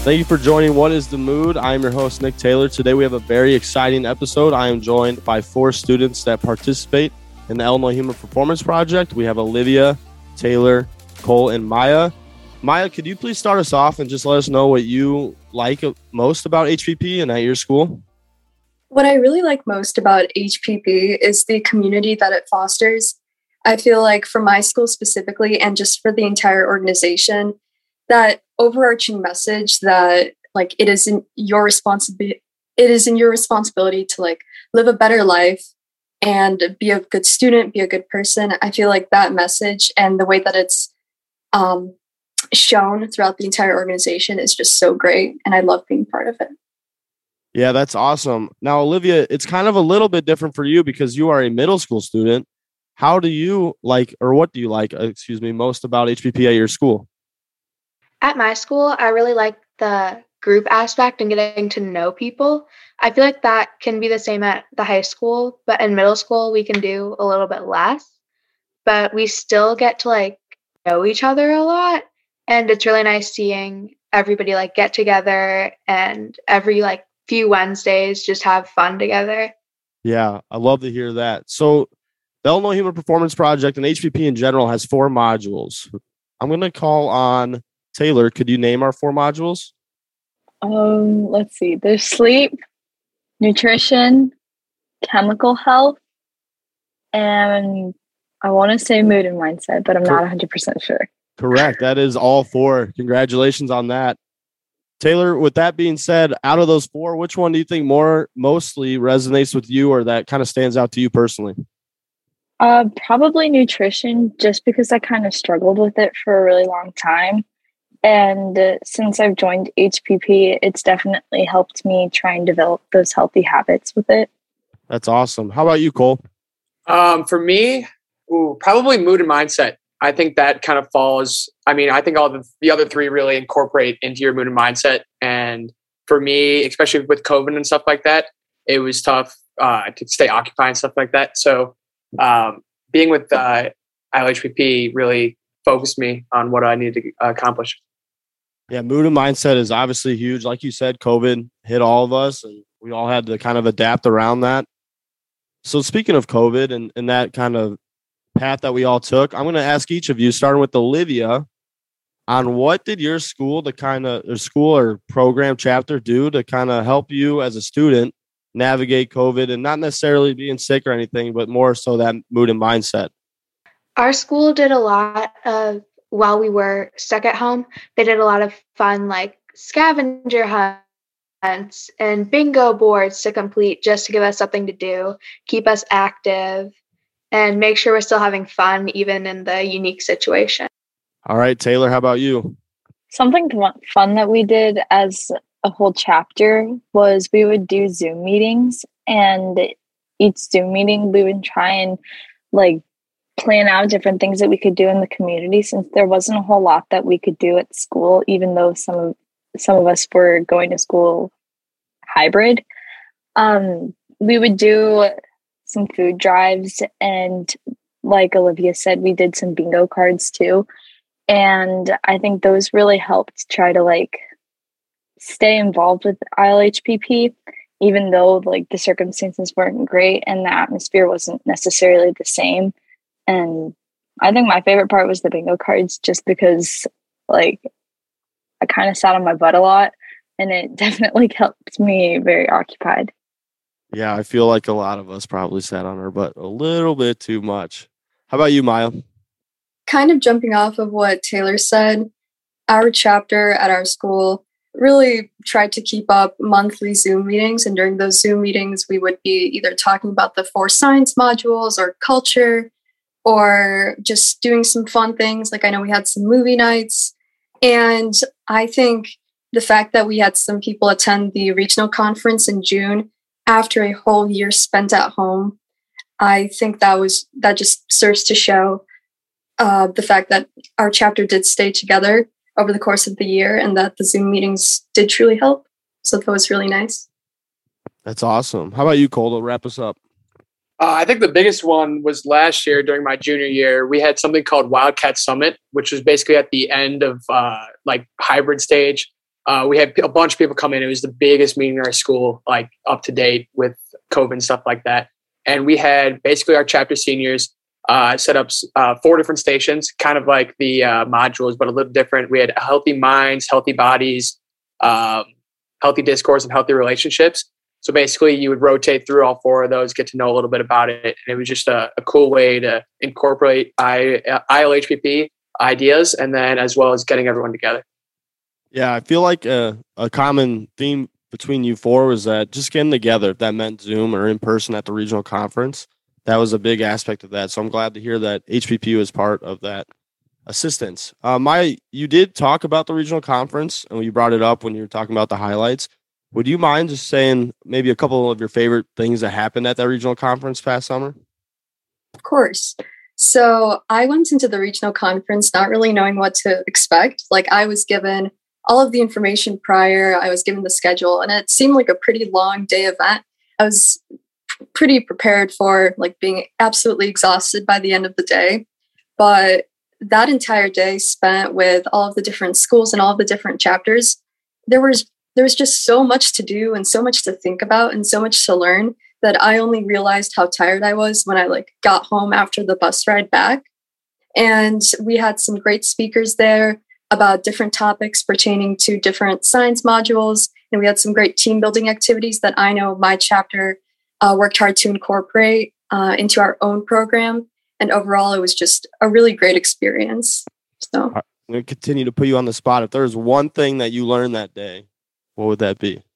Thank you for joining What is the Mood? I am your host, Nick Taylor. Today we have a very exciting episode. I am joined by 4 students that participate in the Illinois Human Performance Project. We have Olivia, Taylor, Cole, and Maya. Maya, could you please start us off and just let us know what you like most about HPP and at your school? What I really like most about HPP is the community that it fosters. I feel like for my school specifically, and just for the entire organization, that overarching message that like it is in your responsibility to like live a better life and be a good student, be a good person. I feel like that message and the way that it's shown throughout the entire organization is just so great, and I love being part of it. Yeah, that's awesome. Now, Olivia, it's kind of a little bit different for you because you are a middle school student. How do you like, or what do you like, most about HPP at your school? At my school, I really like the group aspect and getting to know people. I feel like that can be the same at the high school, but in middle school, we can do a little bit less, but we still get to like know each other a lot. And it's really nice seeing everybody like get together and every like few Wednesdays just have fun together. Yeah, I love to hear that. So the Illinois Human Performance Project and HPP in general has 4 modules. I'm going to call on Taylor. Could you name our 4 modules? Let's see. There's sleep, nutrition, chemical health, and I want to say mood and mindset, but I'm not 100% sure. Correct. That is all 4. Congratulations on that. Taylor, with that being said, out of those 4, which one do you think mostly resonates with you or that kind of stands out to you personally? Probably nutrition, just because I kind of struggled with it for a really long time. And since I've joined HPP, it's definitely helped me try and develop those healthy habits with it. That's awesome. How about you, Cole? For me, probably mood and mindset. I think that kind of falls. I think all the other 3 really incorporate into your mood and mindset. And for me, especially with COVID and stuff like that, it was tough to stay occupied and stuff like that. So being with ILHPP really focused me on what I needed to accomplish. Yeah, mood and mindset is obviously huge. Like you said, COVID hit all of us and we all had to kind of adapt around that. So speaking of COVID and that kind of path that we all took, I'm going to ask each of you, starting with Olivia, on what did your school or program chapter do to kind of help you as a student navigate COVID and not necessarily being sick or anything, but more so that mood and mindset? Our school did a lot of, while we were stuck at home, they did a lot of fun like scavenger hunts and bingo boards to complete just to give us something to do, keep us active, and make sure we're still having fun even in the unique situation. All right, Taylor, how about you? Something fun that we did as a whole chapter was we would do Zoom meetings, and each Zoom meeting we would try and like plan out different things that we could do in the community, since there wasn't a whole lot that we could do at school, even though some of us were going to school hybrid. We would do some food drives, and like Olivia said, we did some bingo cards too. And I think those really helped try to like stay involved with ILHPP, even though like the circumstances weren't great and the atmosphere wasn't necessarily the same. And I think my favorite part was the bingo cards, just because like I kind of sat on my butt a lot and it definitely kept me very occupied. Yeah, I feel like a lot of us probably sat on our butt a little bit too much. How about you, Maya? Kind of jumping off of what Taylor said, our chapter at our school really tried to keep up monthly Zoom meetings. And during those Zoom meetings, we would be either talking about the 4 science modules or culture, or just doing some fun things. Like I know we had some movie nights. And I think the fact that we had some people attend the regional conference in June after a whole year spent at home, I think that just serves to show the fact that our chapter did stay together over the course of the year and that the Zoom meetings did truly help. So that was really nice. That's awesome. How about you, Cole, to wrap us up? I think the biggest one was last year during my junior year. We had something called Wildcat Summit, which was basically at the end of like hybrid stage. we had a bunch of people come in. It was the biggest meeting in our school, like up to date with COVID and stuff like that. And we had basically our chapter seniors set up 4 different stations, kind of like the modules, but a little different. We had healthy minds, healthy bodies, healthy discourse, and healthy relationships. So basically you would rotate through all 4 of those, get to know a little bit about it. And it was just a cool way to incorporate ILHPP ideas, and then as well as getting everyone together. Yeah, I feel like a common theme between you 4 was that just getting together, if that meant Zoom or in person at the regional conference, that was a big aspect of that. So I'm glad to hear that HPP was part of that assistance. You did talk about the regional conference, and you brought it up when you were talking about the highlights. Would you mind just saying maybe a couple of your favorite things that happened at that regional conference past summer? Of course. So I went into the regional conference not really knowing what to expect. Like, I was given all of the information prior, I was given the schedule, and it seemed like a pretty long day event. I was pretty prepared for like being absolutely exhausted by the end of the day. But that entire day spent with all of the different schools and all of the different chapters, there was just so much to do and so much to think about and so much to learn that I only realized how tired I was when I got home after the bus ride back. And we had some great speakers there about different topics pertaining to different science modules. And we had some great team building activities that I know my chapter worked hard to incorporate into our own program. And overall, it was just a really great experience. So I'm going to continue to put you on the spot. If there's one thing that you learned that day, what would that be?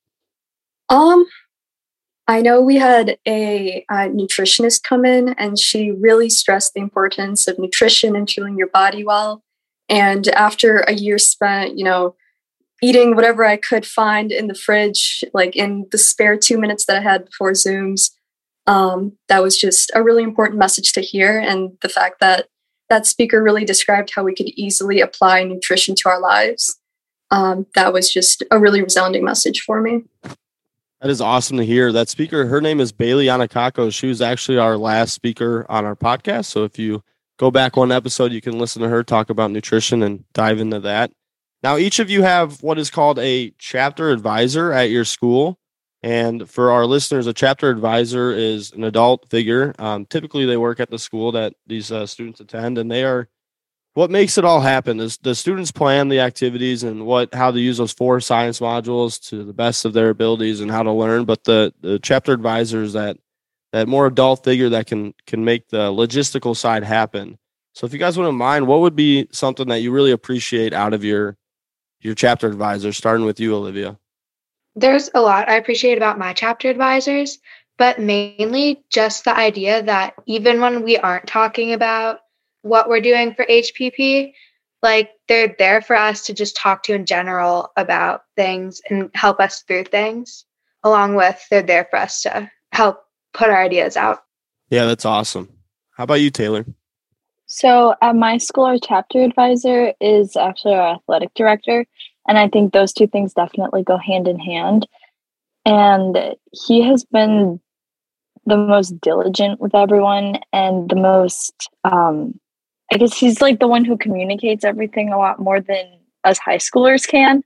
I know we had a nutritionist come in, and she really stressed the importance of nutrition and fueling your body well. And after a year spent, eating whatever I could find in the fridge, like in the spare 2 minutes that I had before Zooms, that was just a really important message to hear. And the fact that that speaker really described how we could easily apply nutrition to our lives, that was just a really resounding message for me. That is awesome to hear. That speaker, her name is Bailey Anakako. She was actually our last speaker on our podcast. So if you go back one episode, you can listen to her talk about nutrition and dive into that. Now, each of you have what is called a chapter advisor at your school. And for our listeners, a chapter advisor is an adult figure. Typically, they work at the school that these students attend, and they are what makes it all happen. Is the students plan the activities and how to use those 4 science modules to the best of their abilities and how to learn. But the chapter advisor is that more adult figure that can make the logistical side happen. So if you guys wouldn't mind, what would be something that you really appreciate out of your chapter advisor, starting with you, Olivia? There's a lot I appreciate about my chapter advisors, but mainly just the idea that even when we aren't talking about what we're doing for HPP, they're there for us to just talk to in general about things and help us through things, along with they're there for us to help put our ideas out. Yeah, that's awesome. How about you, Taylor? So at my school, our chapter advisor is actually our athletic director. And I think those 2 things definitely go hand in hand. And he has been the most diligent with everyone and the most, I guess he's the one who communicates everything a lot more than us high schoolers can.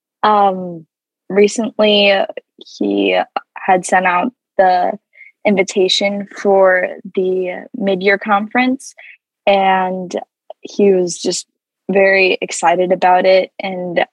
Recently, he had sent out the invitation for the mid-year conference, and he was just very excited about it. And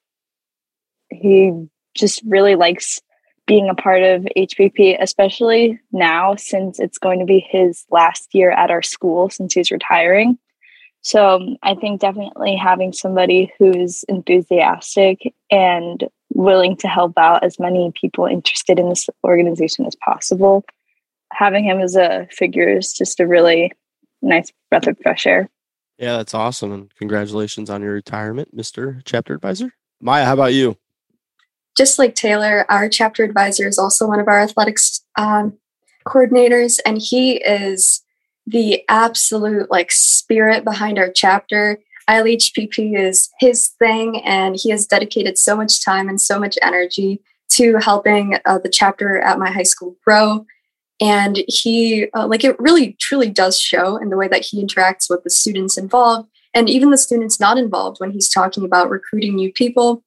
he just really likes being a part of HPP, especially now since it's going to be his last year at our school since he's retiring. So I think definitely having somebody who's enthusiastic and willing to help out as many people interested in this organization as possible, having him as a figure is just a really nice breath of fresh air. Yeah, that's awesome. And congratulations on your retirement, Mr. Chapter Advisor. Maya, how about you? Just like Taylor, our chapter advisor is also one of our athletics coordinators, and he is the absolute spirit behind our chapter. ILHPP is his thing, and he has dedicated so much time and so much energy to helping the chapter at my high school grow. And he, it really truly does show in the way that he interacts with the students involved and even the students not involved when he's talking about recruiting new people.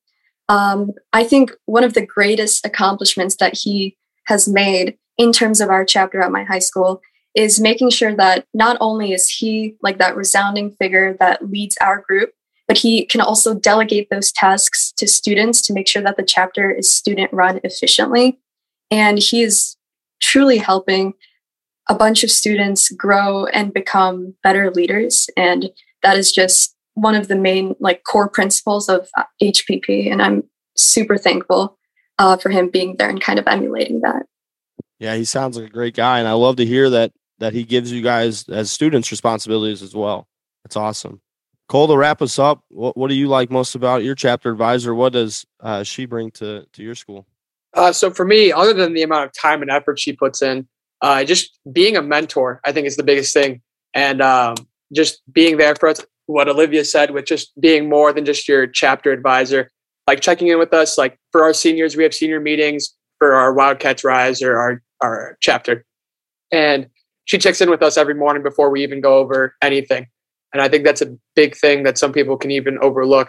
I think one of the greatest accomplishments that he has made in terms of our chapter at my high school is making sure that not only is he like that resounding figure that leads our group, but he can also delegate those tasks to students to make sure that the chapter is student run efficiently. And he is truly helping a bunch of students grow and become better leaders. And that is just one of the main like core principles of HPP. And I'm super thankful for him being there and kind of emulating that. Yeah, he sounds like a great guy. And I love to hear that he gives you guys as students responsibilities as well. That's awesome. Cole, to wrap us up, what do you like most about your chapter advisor? What does she bring to your school? So for me, other than the amount of time and effort she puts in, just being a mentor, I think is the biggest thing. And just being there for us, what Olivia said, with just being more than just your chapter advisor, like checking in with us. Like for our seniors, we have senior meetings for our Wildcats Rise or our chapter. And she checks in with us every morning before we even go over anything. And I think that's a big thing that some people can even overlook.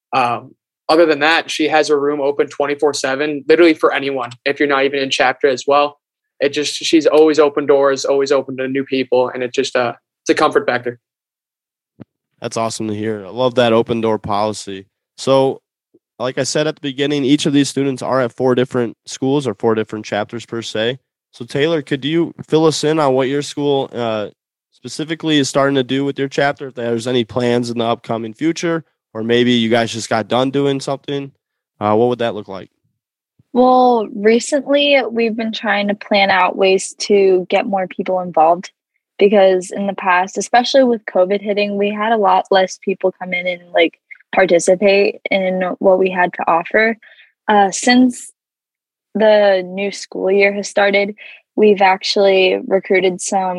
Other than that, she has her room open 24/7, literally for anyone. If you're not even in chapter as well, she's always open doors, always open to new people. And it's just it's a comfort factor. That's awesome to hear. I love that open door policy. So like I said at the beginning, each of these students are at 4 different schools or 4 different chapters per se. So Taylor, could you fill us in on what your school specifically is starting to do with your chapter? If there's any plans in the upcoming future, or maybe you guys just got done doing something, what would that look like? Well, recently we've been trying to plan out ways to get more people involved, because in the past, especially with COVID hitting, we had a lot less people come in and like participate in what we had to offer. Since the new school year has started, we've actually recruited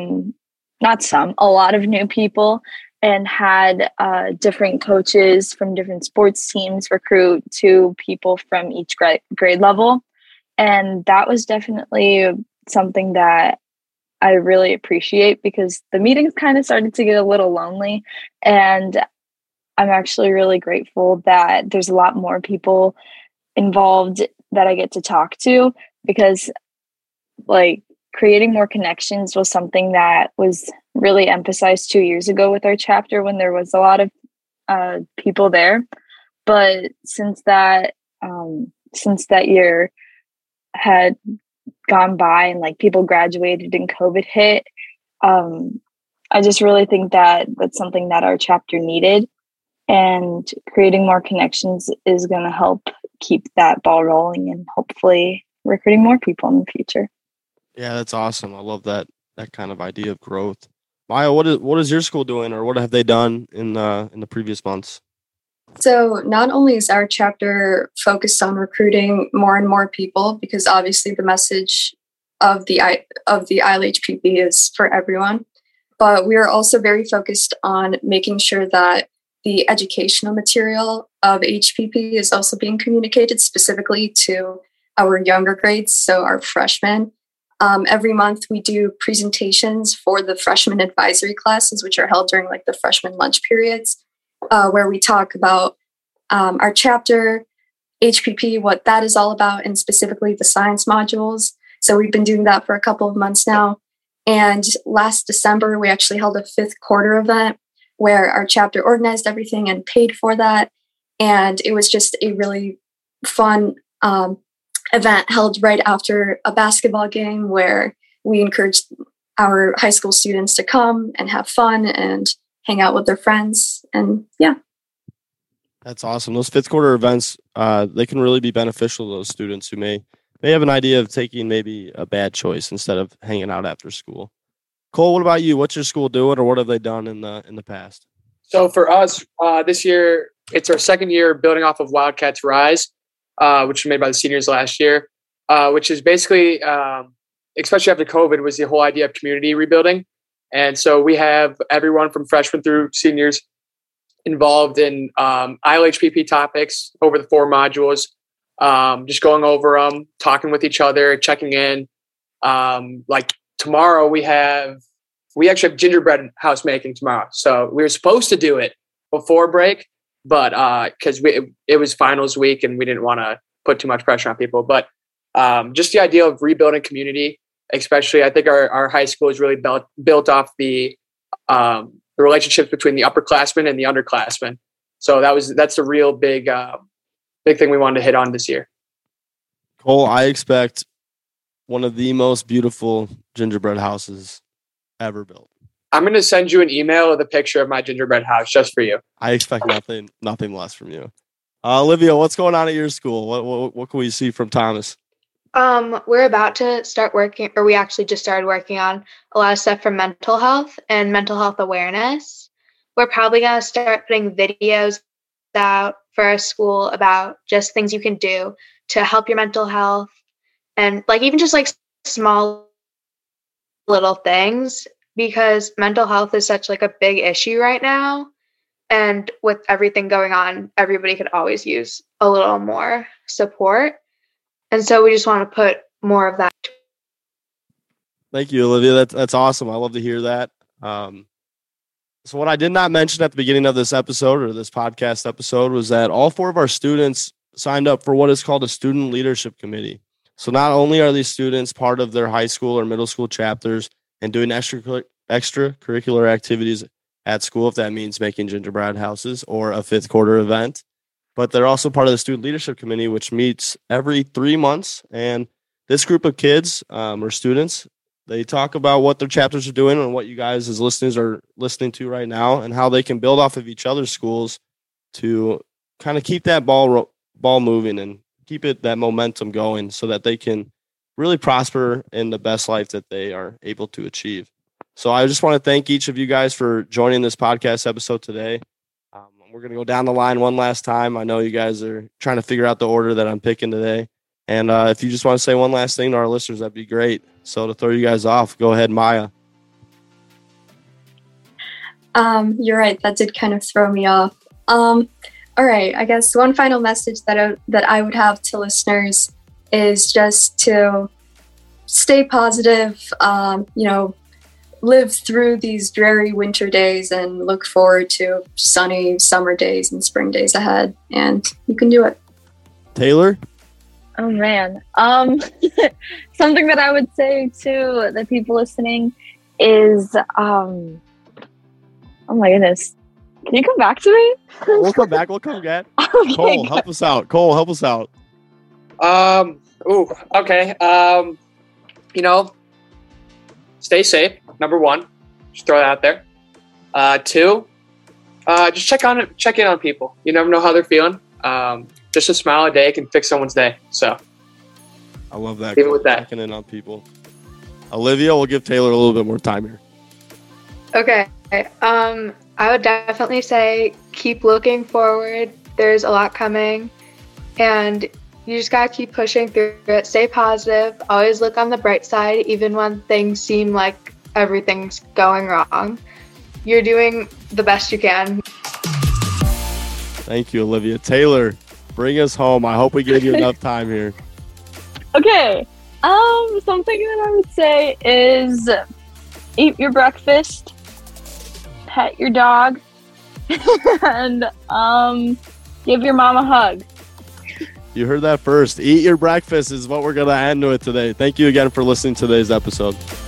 a lot of new people, and had different coaches from different sports teams recruit 2 people from each grade level. And that was definitely something that I really appreciate, because the meetings kind of started to get a little lonely. And I'm actually really grateful that there's a lot more people involved that I get to talk to, because like creating more connections was something that was really emphasized 2 years ago with our chapter when there was a lot of people there. But since that year had gone by and like people graduated and COVID hit, I just really think that that's something that our chapter needed, and creating more connections is going to help keep that ball rolling and hopefully recruiting more people in the future. Yeah, that's awesome. I love that kind of idea of growth. Maya, what is your school doing, or what have they done in the previous months? So not only is our chapter focused on recruiting more and more people, because obviously the message of the ILHPP is for everyone, but we are also very focused on making sure that the educational material of HPP is also being communicated specifically to our younger grades, so our freshmen. Every month we do presentations for the freshman advisory classes, which are held during like the freshman lunch periods, where we talk about our chapter, HPP, what that is all about, and specifically the science modules. So we've been doing that for a couple of months now. And last December, we actually held a 5th quarter event where our chapter organized everything and paid for that. And it was just a really fun event held right after a basketball game, where we encouraged our high school students to come and have fun and hang out with their friends. And yeah. That's awesome. Those 5th quarter events, they can really be beneficial to those students who may have an idea of taking maybe a bad choice instead of hanging out after school. Cole, what about you? What's your school doing, or what have they done in the past? So for us, this year, it's our 2nd year building off of Wildcats Rise, which was made by the seniors last year, which is basically, especially after COVID, was the whole idea of community rebuilding. And so we have everyone from freshmen through seniors involved in ILHPP topics over the 4 modules, just going over them, talking with each other, checking in. Like tomorrow we actually have gingerbread house making tomorrow. So we were supposed to do it before break, but because it was finals week and we didn't want to put too much pressure on people. But just the idea of rebuilding community, especially, I think our high school is really built off the relationships between the upperclassmen and the underclassmen. So that's a real big thing we wanted to hit on this year. Cole, I expect one of the most beautiful gingerbread houses ever built. I'm going to send you an email with a picture of my gingerbread house just for you. I expect nothing less from you. Olivia, what's going on at your school? What can we see from Thomas? We're about to start working, or we actually just started working on a lot of stuff for mental health and mental health awareness. We're probably going to start putting videos out for our school about just things you can do to help your mental health, and like even just like small little things, because mental health is such like a big issue right now. And with everything going on, everybody could always use a little more support. And so we just want to put more of that. Thank you, Olivia. That's awesome. I love to hear that. So what I did not mention at the beginning of this episode, or this podcast episode, was that all 4 of our students signed up for what is called a student leadership committee. So not only are these students part of their high school or middle school chapters and doing extracurricular activities at school, if that means making gingerbread houses or a 5th quarter event, but they're also part of the student leadership committee, which meets every 3 months. And this group of kids or students, they talk about what their chapters are doing and what you guys as listeners are listening to right now, and how they can build off of each other's schools to kind of keep that ball moving and keep that momentum going, so that they can really prosper in the best life that they are able to achieve. So I just want to thank each of you guys for joining this podcast episode today. We're going to go down the line one last time. I know you guys are trying to figure out the order that I'm picking today. And if you just want to say one last thing to our listeners, that'd be great. So to throw you guys off, go ahead, Maya. You're right. That did kind of throw me off. All right. I guess one final message that I would have to listeners is just to stay positive, live through these dreary winter days and look forward to sunny summer days and spring days ahead. And you can do it. Taylor? Oh, man. Something that I would say to the people listening is, oh my goodness. Can you come back to me? We'll come back. We'll come back. Okay. Cole, help us out. Okay. Stay safe. Number 1, just throw that out there. 2, just check in on people. You never know how they're feeling. Just a smile a day can fix someone's day. So I love that. Even with that, checking in on people. Olivia, we'll give Taylor a little bit more time here. Okay. I would definitely say keep looking forward. There's a lot coming, and you just gotta keep pushing through it. Stay positive. Always look on the bright side, even when things seem like everything's going wrong. You're doing the best you can. Thank you, Olivia. Taylor, bring us home. I hope we gave you enough time here. Okay. Something that I would say is eat your breakfast, pet your dog, and give your mom a hug. You heard that first. Eat your breakfast is what we're going to end with today. Thank you again for listening to today's episode.